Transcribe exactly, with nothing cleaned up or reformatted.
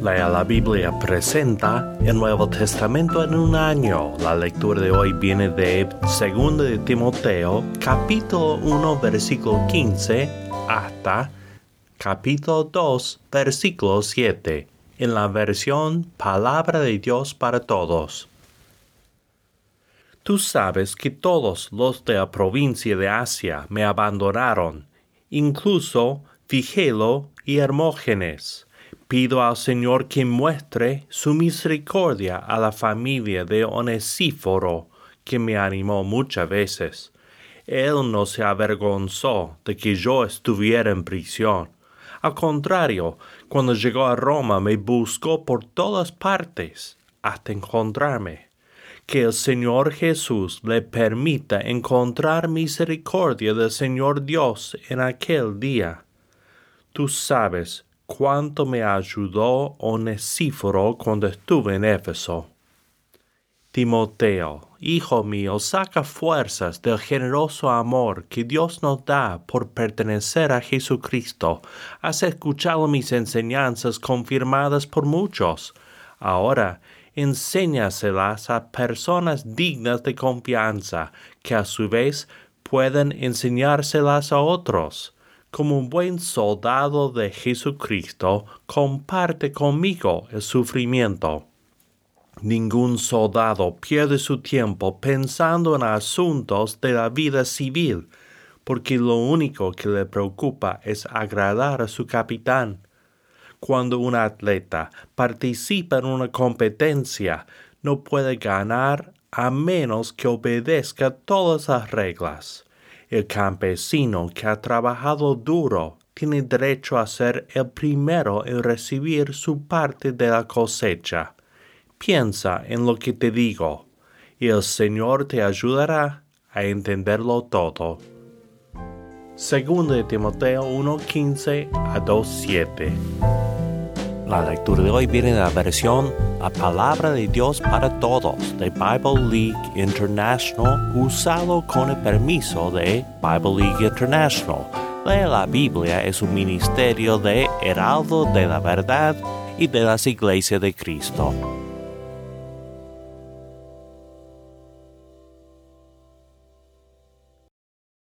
Lea la Biblia presenta el Nuevo Testamento en un año. La lectura de hoy viene de Segunda de Timoteo, capítulo uno, versículo quince, hasta capítulo dos, versículo siete, en la versión Palabra de Dios para Todos. Tú sabes que todos los de la provincia de Asia me abandonaron, incluso Figelo y Hermógenes. Pido al Señor que muestre su misericordia a la familia de Onesíforo, que me animó muchas veces. Él no se avergonzó de que yo estuviera en prisión. Al contrario, cuando llegó a Roma me buscó por todas partes hasta encontrarme. Que el Señor Jesús le permita encontrar misericordia del Señor Dios en aquel día. Tú sabes cuánto me ayudó Onesíforo cuando estuve en Éfeso. Timoteo, hijo mío, saca fuerzas del generoso amor que Dios nos da por pertenecer a Jesucristo. Has escuchado mis enseñanzas confirmadas por muchos. Ahora, enséñaselas a personas dignas de confianza, que a su vez pueden enseñárselas a otros. Como un buen soldado de Jesucristo, comparte conmigo el sufrimiento. Ningún soldado pierde su tiempo pensando en asuntos de la vida civil, porque lo único que le preocupa es agradar a su capitán. Cuando un atleta participa en una competencia, no puede ganar a menos que obedezca todas las reglas. El campesino que ha trabajado duro tiene derecho a ser el primero en recibir su parte de la cosecha. Piensa en lo que te digo, y el Señor te ayudará a entenderlo todo. Segunda de Timoteo uno, quince a dos, siete. La lectura de hoy viene de la versión La Palabra de Dios para Todos de Bible League International, usado con el permiso de Bible League International. Lee la Biblia es un ministerio de Heraldo de la Verdad y de las Iglesias de Cristo.